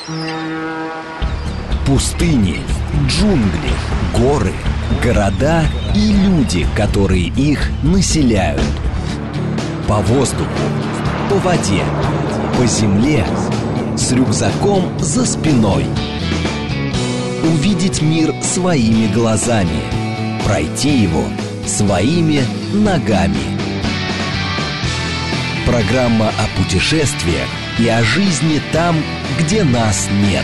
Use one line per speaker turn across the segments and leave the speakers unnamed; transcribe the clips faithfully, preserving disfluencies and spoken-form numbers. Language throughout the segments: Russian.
Пустыни, джунгли, горы, города и люди, которые их населяют. По воздуху, по воде, по земле, с рюкзаком за спиной. Увидеть мир своими глазами, пройти его своими ногами. Программа о путешествиях и о жизни там, где нас нет.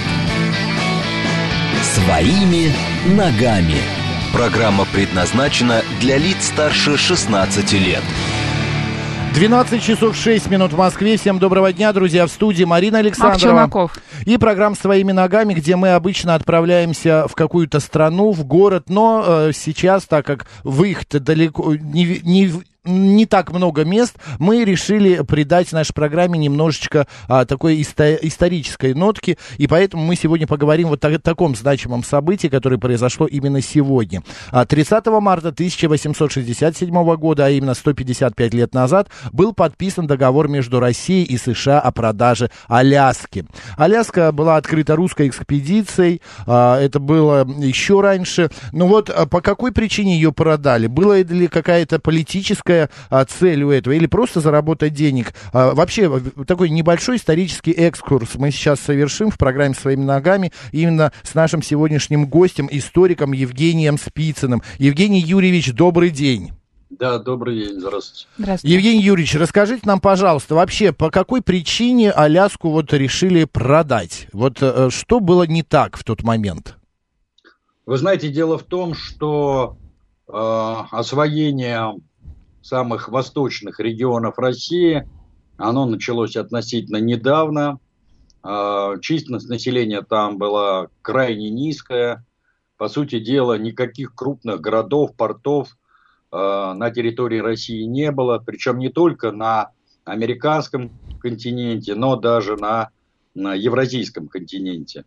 Своими ногами. Программа предназначена для лиц старше шестнадцати лет.
двенадцать часов шесть минут в Москве. Всем доброго дня, друзья. В студии Марина Александрова. И программа «Своими ногами», где мы обычно отправляемся в какую-то страну, в город. Но э, сейчас, так как выехать далеко не, не, не так много мест, мы решили придать нашей программе немножечко а, такой исто- исторической нотки. И поэтому мы сегодня поговорим вот о таком значимом событии, которое произошло именно сегодня. тридцатого марта тысяча восемьсот шестьдесят седьмого года, а именно сто пятьдесят пять лет назад, был подписан договор между Россией и США о продаже Аляски. Аляска была открыта русской экспедицией, а, это было еще раньше. Но вот а, по какой причине ее продали? Была ли какая-то политическая а, цель у этого или просто заработать денег? А, вообще, такой небольшой исторический экскурс мы сейчас совершим в программе «Своими ногами» именно с нашим сегодняшним гостем, историком Евгением Спицыным. Евгений Юрьевич, добрый день.
Да, добрый день, здравствуйте.
Здравствуйте. Евгений Юрьевич, расскажите нам, пожалуйста, вообще, по какой причине Аляску вот решили продать? Вот э, что было не так в тот момент?
Вы знаете, дело в том, что э, освоение самых восточных регионов России, оно началось относительно недавно. Э, численность населения там была крайне низкая. По сути дела, никаких крупных городов, портов на территории России не было, причем не только на американском континенте, но даже на, на евразийском континенте.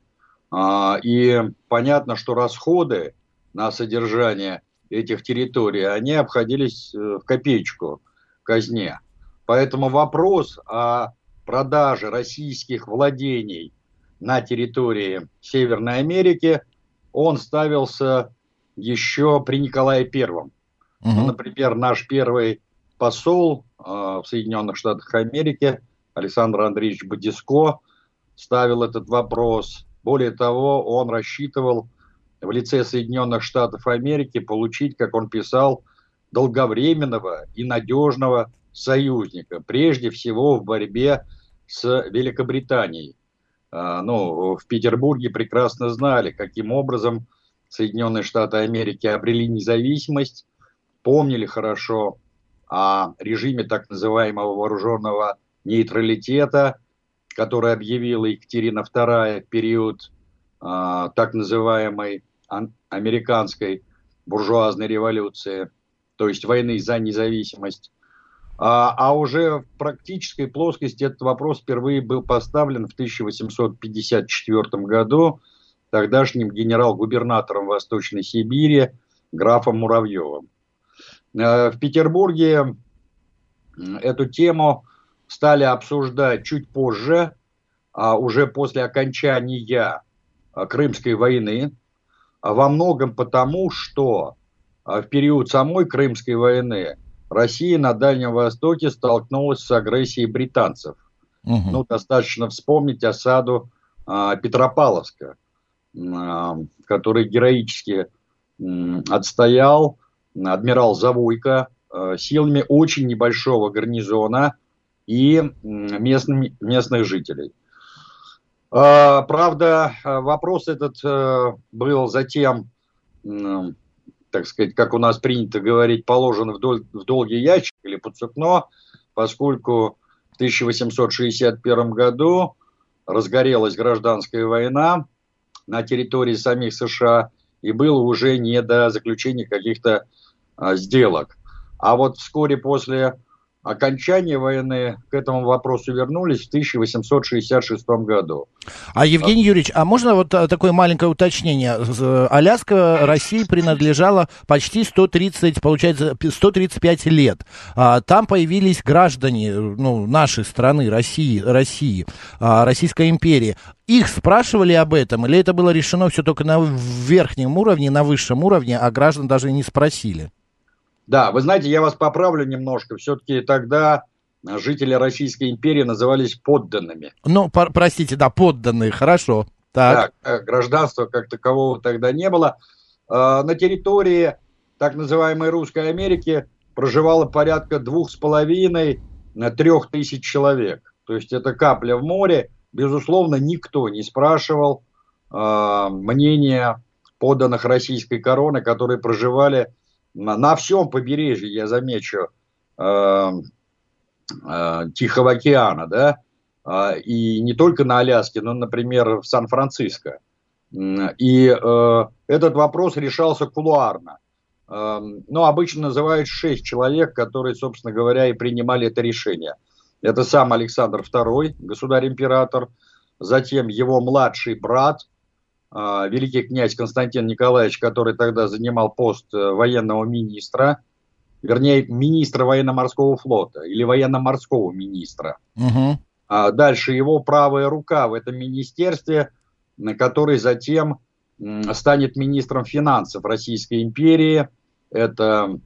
И понятно, что расходы на содержание этих территорий, они обходились в копеечку казне. Поэтому вопрос о продаже российских владений на территории Северной Америки, он ставился еще при Николае Первом. Ну, например, наш первый посол э, в Соединенных Штатах Америки Александр Андреевич Бодиско ставил этот вопрос. Более того, он рассчитывал в лице Соединенных Штатов Америки получить, как он писал, долговременного и надежного союзника, прежде всего в борьбе с Великобританией. Э, ну, в Петербурге прекрасно знали, каким образом Соединенные Штаты Америки обрели независимость, помнили хорошо о режиме так называемого вооруженного нейтралитета, который объявила Екатерина Вторая в период э, так называемой ан- американской буржуазной революции, то есть войны за независимость. А, а уже в практической плоскости этот вопрос впервые был поставлен в тысяча восемьсот пятьдесят четвёртом году тогдашним генерал-губернатором Восточной Сибири графом Муравьевым. В Петербурге эту тему стали обсуждать чуть позже, уже после окончания Крымской войны, во многом потому, что в период самой Крымской войны Россия на Дальнем Востоке столкнулась с агрессией британцев. Угу. Ну, достаточно вспомнить осаду Петропавловска, который героически отстоял адмирал Завойко э, силами очень небольшого гарнизона и э, местными, местных жителей. Э, правда, вопрос этот э, был затем, э, так сказать, как у нас принято говорить, положен в, дол- в долгий ящик или под сукно, поскольку в тысяча восемьсот шестьдесят первом году разгорелась гражданская война на территории самих США, и было уже не до заключения каких-то сделок. А вот вскоре после окончания войны к этому вопросу вернулись в тысяча восемьсот шестьдесят шестом году.
А, Евгений Юрьевич, а можно вот такое маленькое уточнение? Аляска России принадлежала почти сто тридцать, получается, сто тридцать пять лет. Там появились граждане, ну, нашей страны, России, России, Российской империи. Их спрашивали об этом, или это было решено все только на верхнем уровне, на высшем уровне, а граждан даже не спросили?
Да, вы знаете, я вас поправлю немножко. Все-таки тогда жители Российской империи назывались подданными.
Ну, по- простите, да, подданные, хорошо. Так.
Да, гражданства как такового тогда не было. На территории так называемой Русской Америки проживало порядка двух с половиной трех тысяч человек. То есть это капля в море. Безусловно, никто не спрашивал мнения подданных российской короны, которые проживали на всем побережье, я замечу, э, э, Тихого океана, да, э, и не только на Аляске, но, например, в Сан-Франциско. И э, этот вопрос решался кулуарно. Э, ну, обычно называют шесть человек, которые, собственно говоря, и принимали это решение. Это сам Александр второй, государь-император, затем его младший брат, великий князь Константин Николаевич, который тогда занимал пост военного министра, вернее, министра военно-морского флота или военно-морского министра. Угу. А дальше его правая рука в этом министерстве, который затем станет министром финансов Российской империи. Это,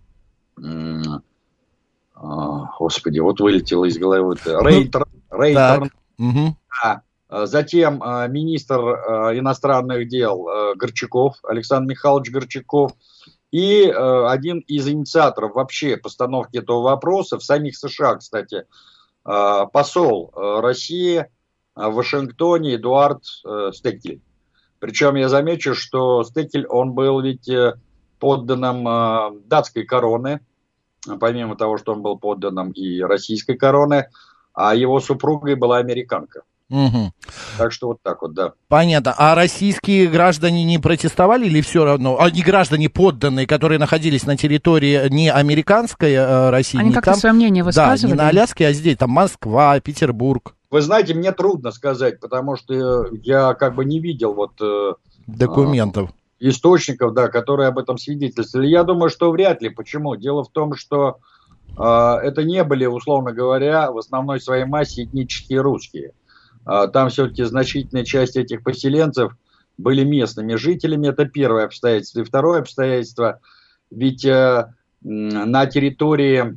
господи, вот вылетело из головы, Рейтер. Рейтер. Угу. Да. Затем э, министр э, иностранных дел э, Горчаков, Александр Михайлович Горчаков, и э, один из инициаторов вообще постановки этого вопроса в самих США, кстати, э, посол э, России в Вашингтоне Эдуард э, Стекель. Причем я замечу, что Стекель, он был ведь э, подданным э, датской короны, помимо того, что он был подданным и российской короны, а его супругой была американка. Угу. Так что вот так вот, да.
Понятно. А российские граждане не протестовали или все равно? Они граждане подданные, которые находились на территории не американской э, России.
Они как-то там, свое мнение высказывали?
Да, не на Аляске, а здесь, там Москва, Петербург.
Вы знаете, мне трудно сказать, потому что я как бы не видел вот... Э,
документов.
Э, источников, да, которые об этом свидетельствовали. Я думаю, что вряд ли. Почему? Дело в том, что э, это не были, условно говоря, в основной своей массе этнические русские. Там все-таки значительная часть этих поселенцев были местными жителями. Это первое обстоятельство. И второе обстоятельство. Ведь э, на территории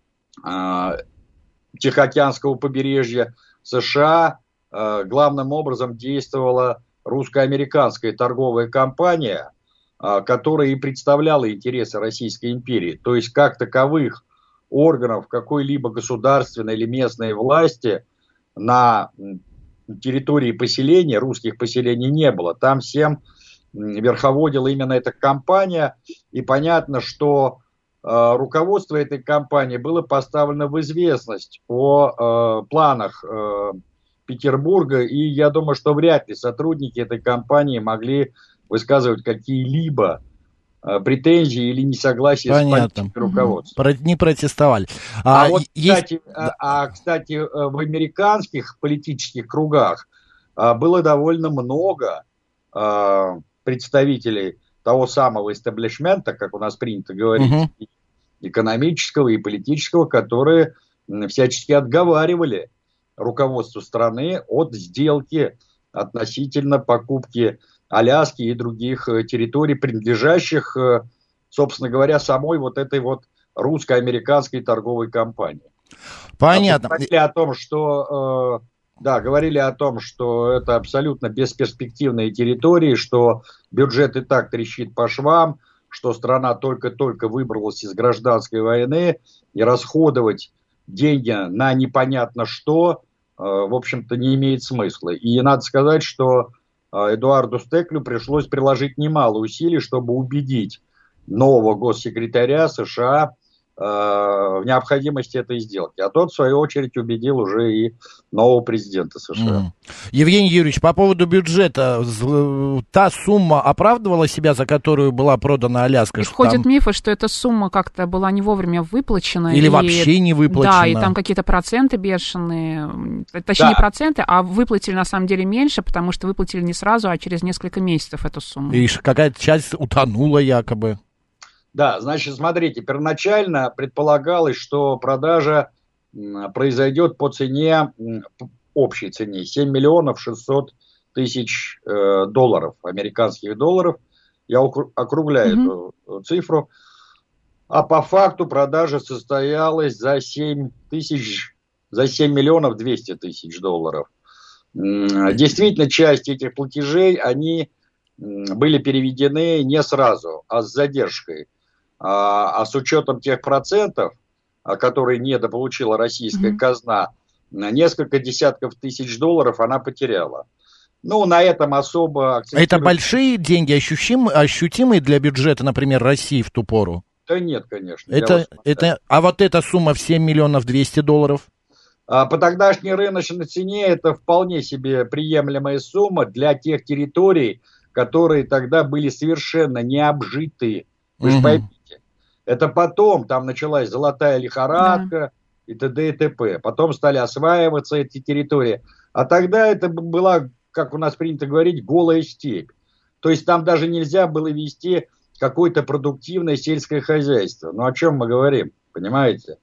э, Тихоокеанского побережья США э, главным образом действовала русско-американская торговая компания, э, которая и представляла интересы Российской империи. То есть как таковых органов какой-либо государственной или местной власти на территории поселения, русских поселений не было. Там всем верховодила именно эта компания. И понятно, что э, руководство этой компании было поставлено в известность о э, планах э, Петербурга. И я думаю, что вряд ли сотрудники этой компании могли высказывать какие-либо претензии или несогласие
Понятно.
С политикой руководства.
Не протестовали.
А, а, вот, есть... кстати, а, а, кстати, в американских политических кругах а, было довольно много а, представителей того самого истеблишмента, как у нас принято говорить, угу. экономического и политического, которые всячески отговаривали руководство страны от сделки относительно покупки Аляски и других территорий, принадлежащих, собственно говоря, самой вот этой вот русско-американской торговой компании.
Понятно.
Говорили о том, что, да, говорили о том, что это абсолютно бесперспективные территории, что бюджет и так трещит по швам, что страна только-только выбралась из гражданской войны, и расходовать деньги на непонятно что, в общем-то, не имеет смысла. И надо сказать, что Эдуарду Стеклю пришлось приложить немало усилий, чтобы убедить нового госсекретаря США в необходимости этой сделки. А тот, в свою очередь, убедил уже и нового президента США.
Mm. Евгений Юрьевич, по поводу бюджета, та сумма оправдывала себя, за которую была продана Аляска?
И ходят там... мифы, что эта сумма как-то была не вовремя выплачена.
Или и... вообще не выплачена.
Да, и там какие-то проценты бешеные. Точнее, да. не проценты, а выплатили на самом деле меньше, потому что выплатили не сразу, а через несколько месяцев эту сумму.
И какая-то часть утонула якобы.
Да, значит, смотрите, первоначально предполагалось, что продажа произойдет по цене, общей цене, семь миллионов шестьсот тысяч э, долларов, американских долларов. Я округляю mm-hmm. эту цифру. А по факту продажа состоялась за семь тысяч, за семь миллионов двести тысяч долларов. Действительно, часть этих платежей, они были переведены не сразу, а с задержкой. А, а с учетом тех процентов, которые недополучила российская mm-hmm. казна, несколько десятков тысяч долларов она потеряла. Ну, на этом особо...
Акцентируют... Это большие деньги, ощутим, ощутимые для бюджета, например, России в ту пору?
Да нет, конечно.
Это, это, а вот эта сумма в семь миллионов двести долларов?
А, по тогдашней рыночной цене это вполне себе приемлемая сумма для тех территорий, которые тогда были совершенно необжитые. Вы же поймите. Это потом, там началась золотая лихорадка да. и т.д. и т.п. Потом стали осваиваться эти территории. А тогда это была, как у нас принято говорить, голая степь. То есть там даже нельзя было вести какое-то продуктивное сельское хозяйство. Ну о чем мы говорим, понимаете?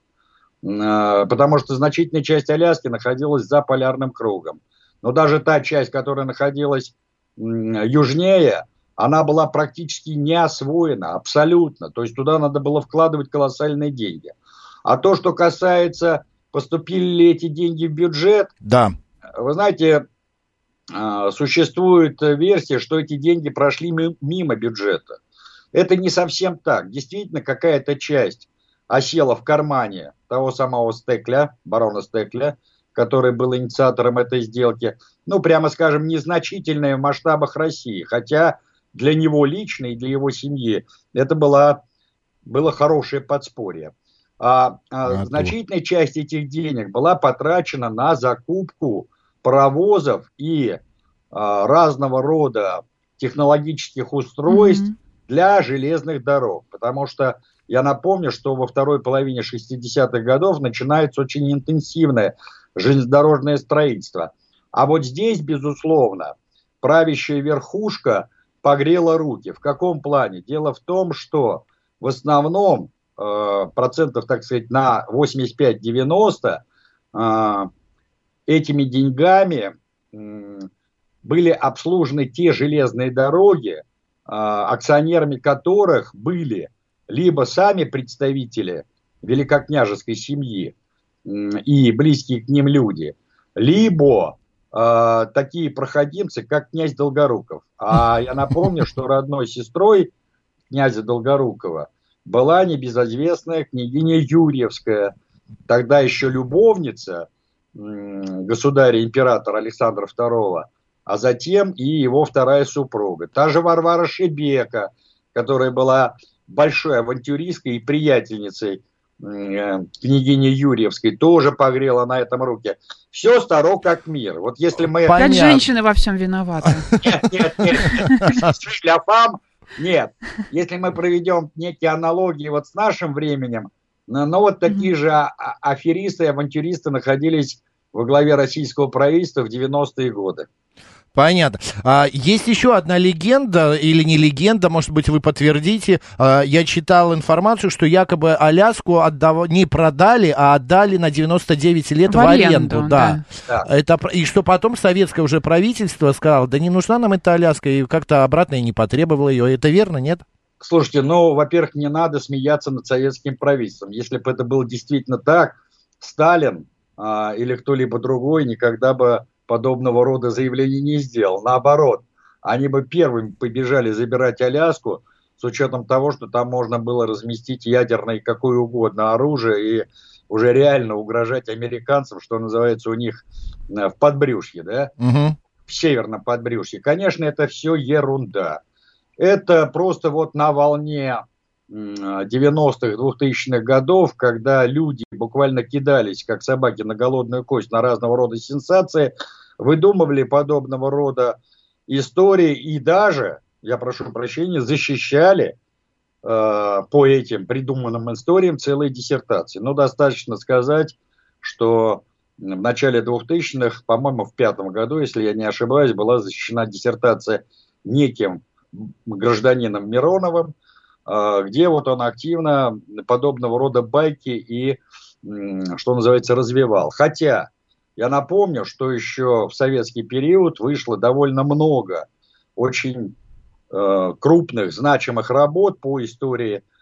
Потому что значительная часть Аляски находилась за полярным кругом. Но даже та часть, которая находилась южнее, она была практически не освоена, абсолютно. То есть туда надо было вкладывать колоссальные деньги. А то, что касается, поступили ли эти деньги в бюджет,
да.
Вы знаете, существует версия, что эти деньги прошли мимо бюджета. Это не совсем так. Действительно, какая-то часть осела в кармане того самого Стекля, барона Стекля, который был инициатором этой сделки. Ну, прямо скажем, незначительная в масштабах России. Хотя... Для него лично и для его семьи это было, было хорошее подспорье. А, а значительная часть этих денег была потрачена на закупку паровозов и а, разного рода технологических устройств mm-hmm. для железных дорог. Потому что я напомню, что во второй половине шестидесятых годов начинается очень интенсивное железнодорожное строительство. А вот здесь, безусловно, правящая верхушка погрела руки. В каком плане? Дело в том, что в основном э, процентов, так сказать, на восемьдесят пять - девяносто э, этими деньгами э, были обслужены те железные дороги, э, акционерами которых были либо сами представители великокняжеской семьи э, и близкие к ним люди, либо Uh, такие проходимцы, как князь Долгоруков. А я напомню, что родной сестрой князя Долгорукова была небезызвестная княгиня Юрьевская, тогда еще любовница м- государя-императора Александра второго, а затем и его вторая супруга. Та же Варвара Шебека, которая была большой авантюристкой и приятельницей княгини Юрьевской, тоже погрела на этом руки. Все старо как мир. Вот если мы...
Как женщины во всем виноваты.
Нет, нет, нет. Для фам нет. Если мы проведем некие аналогии вот с нашим временем, но вот такие же аферисты и авантюристы находились во главе российского правительства в девяностые годы.
Понятно. А, есть еще одна легенда, или не легенда, может быть, вы подтвердите. А, я читал информацию, что якобы Аляску отдав... не продали, а отдали на девяносто девять лет в, в аренду. аренду да. Да. Это... И что потом советское уже правительство сказало, да не нужна нам эта Аляска, и как-то обратно и не потребовало ее. Это верно, нет?
Слушайте, ну, во-первых, не надо смеяться над советским правительством. Если бы это было действительно так, Сталин а, или кто-либо другой никогда бы подобного рода заявлений не сделал. Наоборот, они бы первыми побежали забирать Аляску, с учетом того, что там можно было разместить ядерное и какое угодно оружие и уже реально угрожать американцам, что называется у них в подбрюшье, да?
Угу.
В северном подбрюшье. Конечно, это все ерунда. Это просто вот на волне девяностых, двухтысячных годов, когда люди буквально кидались, как собаки, на голодную кость, на разного рода сенсации, выдумывали подобного рода истории и даже, я прошу прощения, защищали э, по этим придуманным историям целые диссертации. Но достаточно сказать, что в начале двухтысячных, по-моему, в пятом году, если я не ошибаюсь, была защищена диссертация неким гражданином Мироновым, где вот он активно подобного рода байки и, что называется, развивал. Хотя, я напомню, что еще в советский период вышло довольно много очень э, крупных, значимых работ по истории э,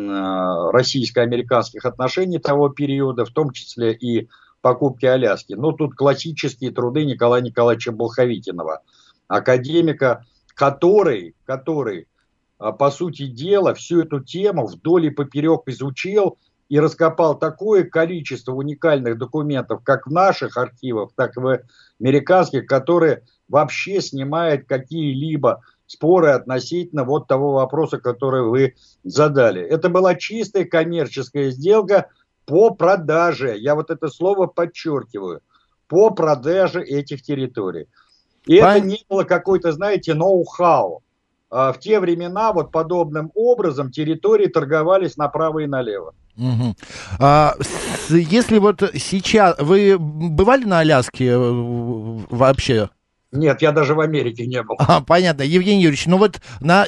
российско-американских отношений того периода, в том числе и покупки Аляски. Ну, тут классические труды Николая Николаевича Болховитинова, академика, который, который по сути дела, всю эту тему вдоль и поперек изучил и раскопал такое количество уникальных документов, как в наших архивах, так и в американских, которые вообще снимают какие-либо споры относительно вот того вопроса, который вы задали. Это была чистая коммерческая сделка по продаже, я вот это слово подчеркиваю, по продаже этих территорий. И Пон... это не было какой-то, знаете, ноу-хау. В те времена вот подобным образом территории торговались направо и налево.
Угу. А, если вот сейчас... Вы бывали на Аляске вообще?
Нет, я даже в Америке не был.
А, понятно. Евгений Юрьевич, ну вот на...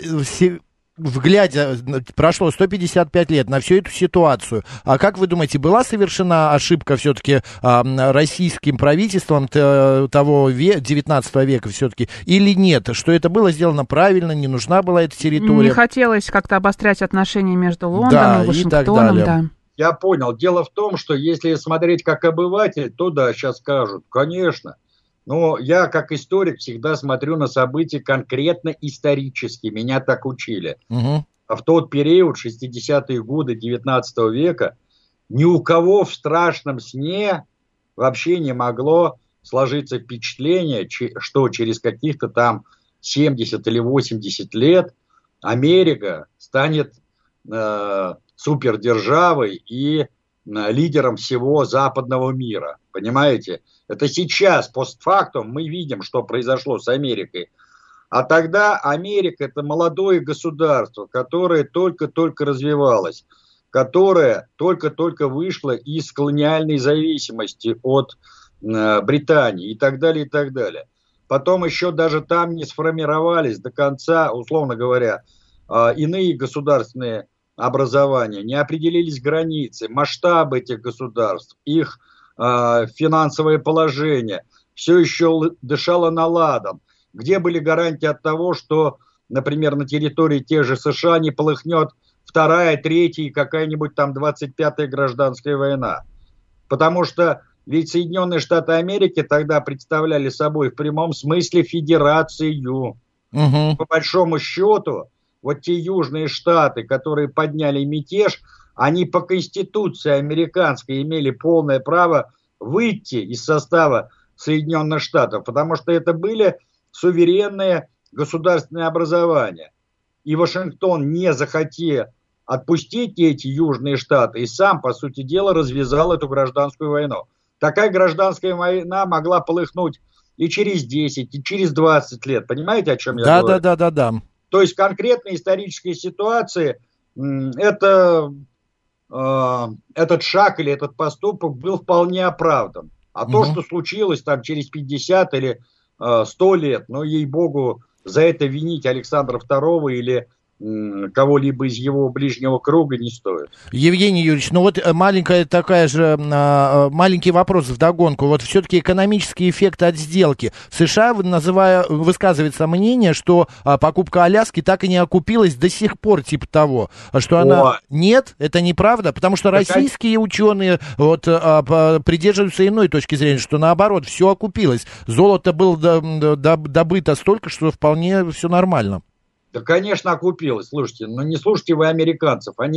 Вглядя, прошло сто пятьдесят пять лет на всю эту ситуацию. А как вы думаете, была совершена ошибка все-таки а, российским правительством того ве- девятнадцатого века все-таки или нет? Что это было сделано правильно, не нужна была эта территория?
Не хотелось как-то обострять отношения между Лондоном и Вашингтоном.
И так далее.
Да.
Я понял. Дело в том, что если смотреть как обыватель, то да, сейчас скажут, конечно. Но я, как историк, всегда смотрю на события конкретно исторически. Меня так учили. Угу. А в тот период, шестидесятые годы девятнадцатого века, ни у кого в страшном сне вообще не могло сложиться впечатление, что через каких-то там семьдесят или восемьдесят лет Америка станет э, супердержавой и э, лидером всего западного мира. Понимаете? Это сейчас, постфактум, мы видим, что произошло с Америкой. А тогда Америка – это молодое государство, которое только-только развивалось, которое только-только вышло из колониальной зависимости от э, Британии и так далее, и так далее. Потом еще даже там не сформировались до конца, условно говоря, э, иные государственные образования, не определились границы, масштабы этих государств, их финансовое положение, все еще дышало наладом. Где были гарантии от того, что, например, на территории тех же США не полыхнет вторая, третья и какая-нибудь там двадцать пятая гражданская война? Потому что ведь Соединенные Штаты Америки тогда представляли собой в прямом смысле федерацию. Угу. По большому счету, вот те южные штаты, которые подняли мятеж, они по конституции американской имели полное право выйти из состава Соединенных Штатов, потому что это были суверенные государственные образования. И Вашингтон не захотел отпустить эти южные штаты и сам, по сути дела, развязал эту гражданскую войну. Такая гражданская война могла полыхнуть и через десять, и через двадцать лет. Понимаете, о чем я
да,
говорю?
Да, да, да, да.
То есть конкретные исторические ситуации, это... этот шаг или этот поступок был вполне оправдан. А угу. то, что случилось там через пятьдесят или сто лет, ну, ей-богу, за это винить Александра второго или кого-либо из его ближнего круга не стоит.
Евгений Юрьевич, ну вот маленькая такая же, маленький вопрос вдогонку. Вот все-таки экономический эффект от сделки. В США, называя, высказывается мнение, что покупка Аляски так и не окупилась до сих пор, типа того, что О. она... Нет, это неправда, потому что так российские а... ученые вот, придерживаются иной точки зрения, что наоборот, все окупилось. Золото было добыто столько, что вполне все нормально.
Да, конечно, окупилось. Слушайте, но не слушайте вы американцев. Они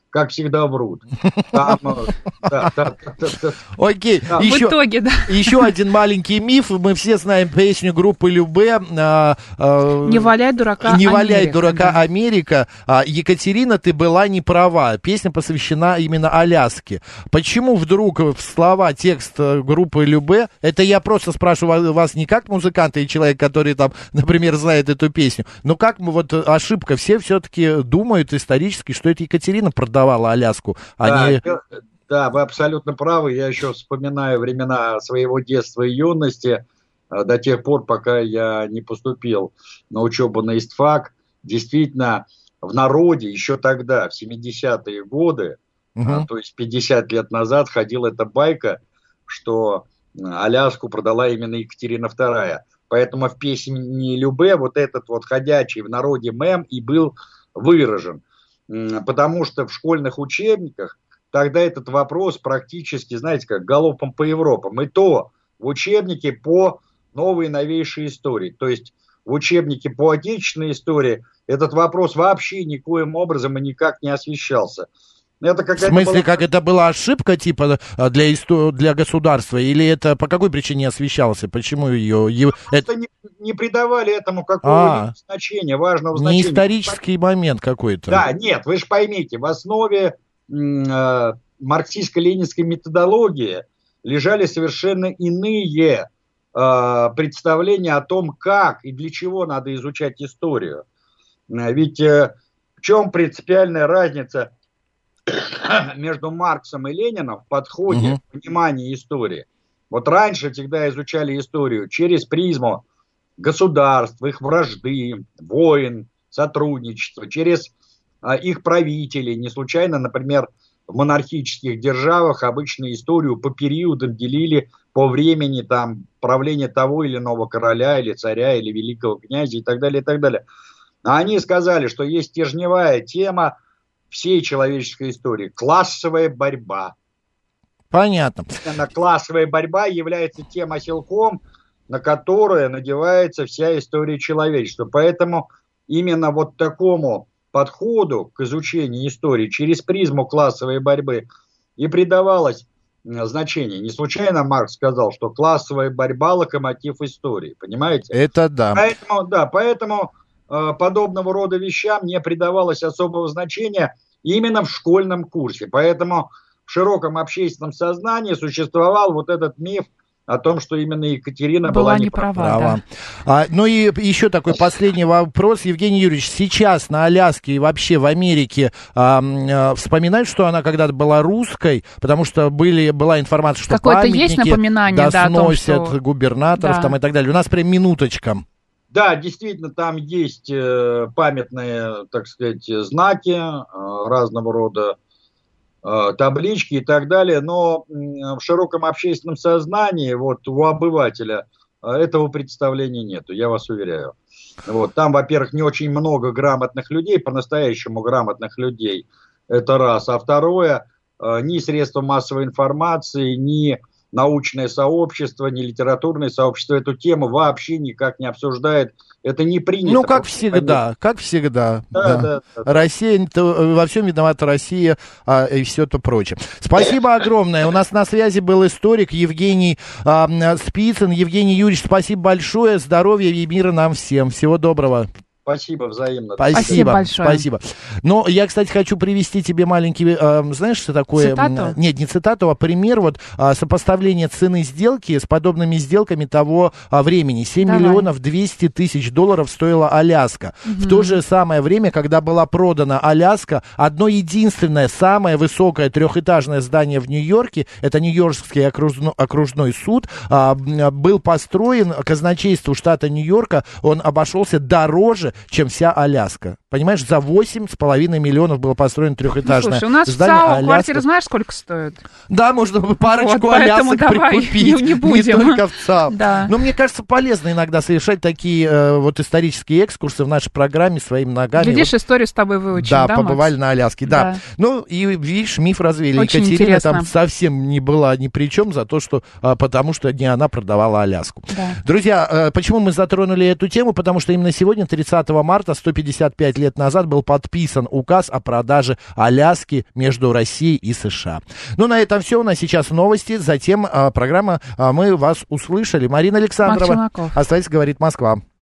как всегда, врут. Там, да, да, да, да,
Окей,
да.
Еще,
в итоге, да.
Еще один маленький миф. Мы все знаем песню группы Любэ. А, а,
«Не валяй дурака
Не
Америка».
валяй дурака
да.
Америка. А, Екатерина, ты была не права. Песня посвящена именно Аляске. Почему вдруг в слова текст группы Любэ, это я просто спрашиваю вас не как музыканта и человек, который там, например, знает эту песню, но как мы вот ошибка, все все-таки думают исторически, что это Екатерина продавала Аляску, а
да,
не...
Да, вы абсолютно правы. Я еще вспоминаю времена своего детства и юности, до тех пор, пока я не поступил на учебу на ИСТФАК. Действительно, в народе еще тогда, в семидесятые годы, угу. то есть пятьдесят лет назад, ходила эта байка, что Аляску продала именно Екатерина вторая. Поэтому в песне Любэ вот этот вот ходячий в народе мем и был выражен. Потому что в школьных учебниках тогда этот вопрос практически, знаете, как галопом по Европам. И то в учебнике по новой и новейшей истории. То есть в учебнике по отечественной истории этот вопрос вообще никоим образом и никак не освещался. Это
в смысле, была... как это была ошибка типа для, исто... для государства? Или это по какой причине не освещался? Почему ее...
Это... Не, не придавали этому какого-либо значения, важного значения.
Не исторический момент какой-то.
Да, нет, вы же поймите, в основе э, марксистско-ленинской методологии лежали совершенно иные э, представления о том, как и для чего надо изучать историю. Ведь э, в чем принципиальная разница между Марксом и Лениным в подходе угу. к пониманию истории? Вот раньше всегда изучали историю через призму государств, их вражды, войн, сотрудничества, через а, их правителей. Не случайно, например, в монархических державах обычно историю по периодам делили по времени там, правления того или иного короля, или царя, или великого князя и так далее, и так далее. А они сказали, что есть стержневая тема всей человеческой истории – классовая борьба.
Понятно.
Классовая борьба является тем оселком, на которое надевается вся история человечества. Поэтому именно вот такому подходу к изучению истории через призму классовой борьбы и придавалось значение. Не случайно Маркс сказал, что классовая борьба – локомотив истории. Понимаете?
Это да.
Поэтому, да, поэтому э, подобного рода вещам не придавалось особого значения именно в школьном курсе. Поэтому в широком общественном сознании существовал вот этот миф о том, что именно Екатерина была, была не права. права.
Да. А, ну и еще такой последний вопрос. Евгений Юрьевич, сейчас на Аляске и вообще в Америке а, а, вспоминают, что она когда-то была русской, потому что были, была информация, что
какое-то
памятники
есть напоминание, да,
сносят
о том, что...
губернаторов
да.
там и так далее. У нас прям минуточка.
Да, действительно, там есть э, памятные, так сказать, знаки э, разного рода, таблички и так далее, но в широком общественном сознании вот у обывателя этого представления нету, я вас уверяю. Вот, там, во-первых, не очень много грамотных людей, по-настоящему грамотных людей, это раз. А второе, ни средства массовой информации, ни научное сообщество, ни литературное сообщество эту тему вообще никак не обсуждает. Это не принято.
Ну, как всегда, как всегда.
Да,
да.
Да, да,
Россия, во всем виновата Россия а, и все это прочее. Спасибо огромное. У нас на связи был историк Евгений а, Спицын. Евгений Юрьевич, спасибо большое. Здоровья и мира нам всем. Всего доброго.
Спасибо, взаимно.
Спасибо,
спасибо большое.
Спасибо. Но я, кстати, хочу привести тебе маленький, э, знаешь, что такое?
Цитату?
Нет, не цитату, а пример вот э, сопоставления цены сделки с подобными сделками того э, времени. семь миллионов двести тысяч долларов стоила Аляска. Угу. В то же самое время, когда была продана Аляска, одно единственное, самое высокое трехэтажное здание в Нью-Йорке, это Нью-Йоркский окружной, окружной суд, э, был построен казначейству штата Нью-Йорка, он обошелся дороже, чем вся Аляска. Понимаешь, за восемь с половиной миллионов было построено трехэтажное
Слушай, у нас
здание.
в ЦАО
Аляска...
квартира знаешь, сколько стоит?
Да, можно парочку
вот,
Алясок прикупить.
Не, не, будем.
Не только в ЦАО.
Да.
Но мне кажется, полезно иногда совершать такие э, вот исторические экскурсы в нашей программе своими ногами.
Глядишь,
вот,
историю с тобой выучим,
да?
Да,
побывали
Макс?
на Аляске, да.
да.
Ну, и видишь, миф развели.
Очень
Екатерина
интересно.
Там совсем не была ни при чем за то, что, а, потому что не она продавала Аляску.
Да.
Друзья, э, почему мы затронули эту тему? Потому что именно сегодня, тридцатого девятого марта, сто пятьдесят пять лет назад, был подписан указ о продаже Аляски между Россией и США. Ну, на этом все. У нас сейчас новости. Затем а, программа а, «Мы вас услышали». Марина Александрова. Оставайтесь, говорит Москва.